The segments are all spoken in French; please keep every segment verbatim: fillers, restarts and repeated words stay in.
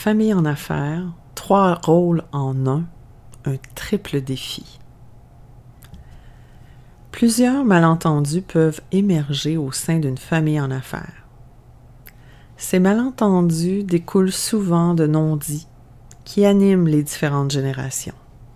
Famille en affaires, trois rôles en un, un triple défi. Plusieurs malentendus peuvent émerger au sein d'une famille en affaires. Ces malentendus découlent souvent de non-dits qui animent les différentes générations.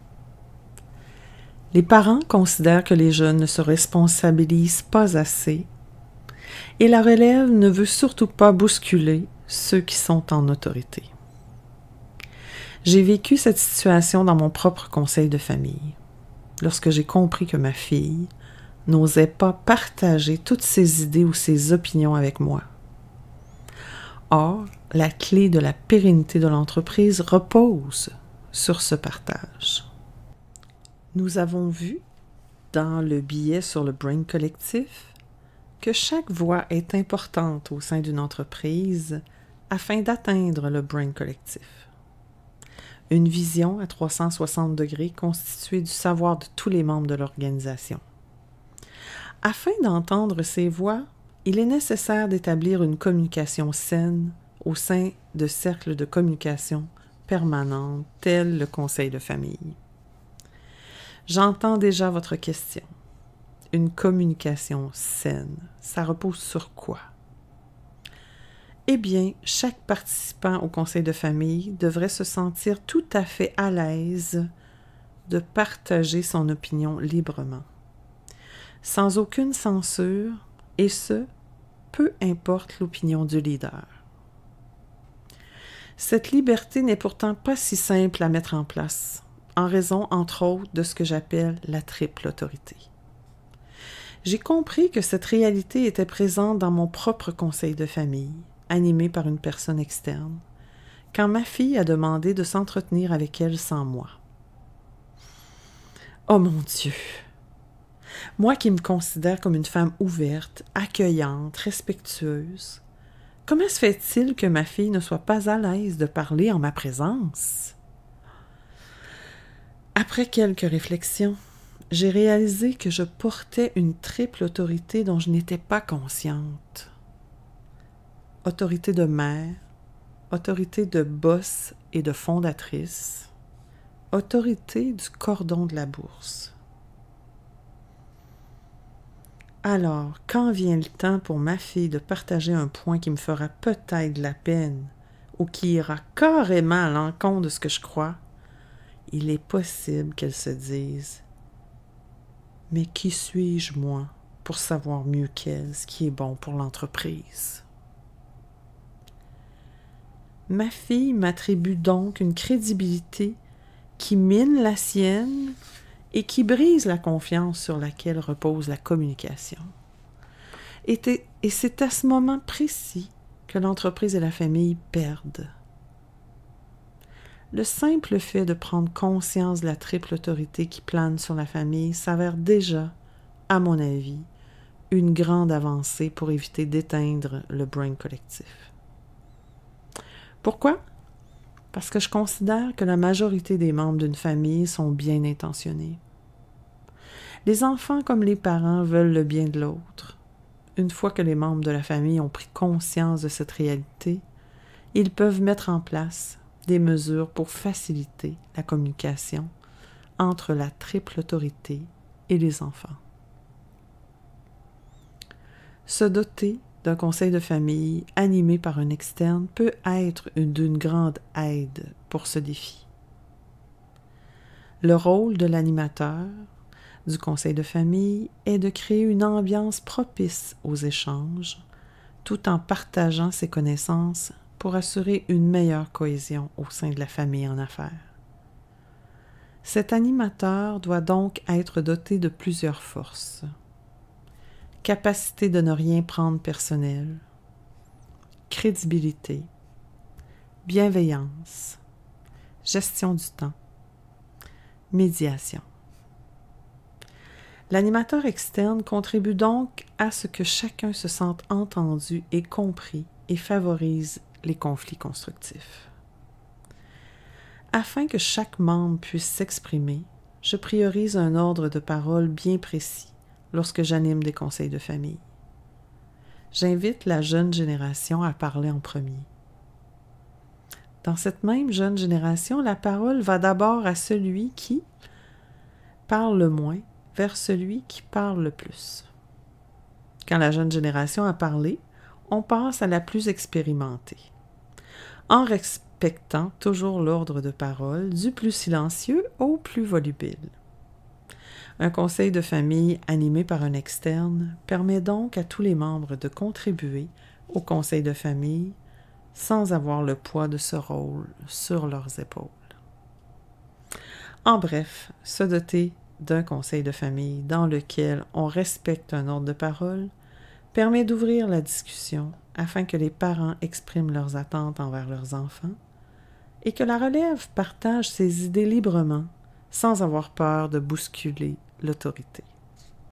Les parents considèrent que les jeunes ne se responsabilisent pas assez et la relève ne veut surtout pas bousculer ceux qui sont en autorité. J'ai vécu cette situation dans mon propre conseil de famille, lorsque j'ai compris que ma fille n'osait pas partager toutes ses idées ou ses opinions avec moi. Or, la clé de la pérennité de l'entreprise repose sur ce partage. Nous avons vu, dans le billet sur le Brain Collectif, que chaque voix est importante au sein d'une entreprise afin d'atteindre le Brain Collectif. Une vision à trois cent soixante degrés constituée du savoir de tous les membres de l'organisation. Afin d'entendre ces voix, il est nécessaire d'établir une communication saine au sein de cercles de communication permanents tels le conseil de famille. J'entends déjà votre question. Une communication saine, ça repose sur quoi? Eh bien, chaque participant au conseil de famille devrait se sentir tout à fait à l'aise de partager son opinion librement, sans aucune censure, et ce, peu importe l'opinion du leader. Cette liberté n'est pourtant pas si simple à mettre en place, en raison, entre autres, de ce que j'appelle la triple autorité. J'ai compris que cette réalité était présente dans mon propre conseil de famille, animé par une personne externe, quand ma fille a demandé de s'entretenir avec elle sans moi. Oh mon Dieu! Moi qui me considère comme une femme ouverte, accueillante, respectueuse, comment se fait-il que ma fille ne soit pas à l'aise de parler en ma présence? Après quelques réflexions, j'ai réalisé que je portais une triple autorité dont je n'étais pas consciente. Autorité de mère, autorité de boss et de fondatrice, autorité du cordon de la bourse. Alors, quand vient le temps pour ma fille de partager un point qui me fera peut-être de la peine ou qui ira carrément à l'encontre de ce que je crois, il est possible qu'elle se dise « Mais qui suis-je, moi, pour savoir mieux qu'elle ce qui est bon pour l'entreprise? » Ma fille m'attribue donc une crédibilité qui mine la sienne et qui brise la confiance sur laquelle repose la communication. Et, et c'est à ce moment précis que l'entreprise et la famille perdent. Le simple fait de prendre conscience de la triple autorité qui plane sur la famille s'avère déjà, à mon avis, une grande avancée pour éviter d'éteindre le brain collectif. Pourquoi? Parce que je considère que la majorité des membres d'une famille sont bien intentionnés. Les enfants comme les parents veulent le bien de l'autre. Une fois que les membres de la famille ont pris conscience de cette réalité, ils peuvent mettre en place des mesures pour faciliter la communication entre la triple autorité et les enfants. Se doter d'un conseil de famille animé par un externe peut être d'une grande aide pour ce défi. Le rôle de l'animateur du conseil de famille est de créer une ambiance propice aux échanges, tout en partageant ses connaissances pour assurer une meilleure cohésion au sein de la famille en affaires. Cet animateur doit donc être doté de plusieurs forces. Capacité de ne rien prendre personnel, crédibilité, bienveillance, gestion du temps, médiation. L'animateur externe contribue donc à ce que chacun se sente entendu et compris et favorise les conflits constructifs. Afin que chaque membre puisse s'exprimer, je priorise un ordre de parole bien précis lorsque j'anime des conseils de famille. J'invite la jeune génération à parler en premier. Dans cette même jeune génération, la parole va d'abord à celui qui parle le moins vers celui qui parle le plus. Quand la jeune génération a parlé, on passe à la plus expérimentée, en respectant toujours l'ordre de parole du plus silencieux au plus volubile. Un conseil de famille animé par un externe permet donc à tous les membres de contribuer au conseil de famille sans avoir le poids de ce rôle sur leurs épaules. En bref, se doter d'un conseil de famille dans lequel on respecte un ordre de parole permet d'ouvrir la discussion afin que les parents expriment leurs attentes envers leurs enfants et que la relève partage ses idées librement sans avoir peur de bousculer l'autorité.